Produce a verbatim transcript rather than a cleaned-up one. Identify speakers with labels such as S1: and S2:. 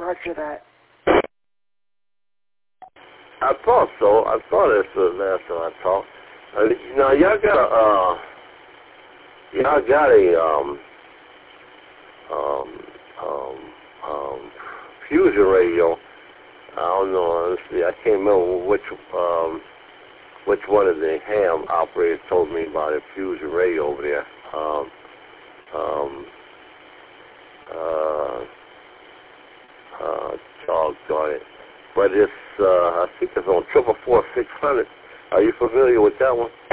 S1: Roger that.
S2: I thought so. I thought that's the last time I talked. Uh, now y'all got a, uh, y'all got a um, um, um, um, fusion radio. I don't know. Honestly, I can't remember which um, which one of the ham operators told me about a fusion radio over there. Um, um, uh, uh, doggone it. But it's, uh, I think it's on triple four six hundred. Are you familiar with that one?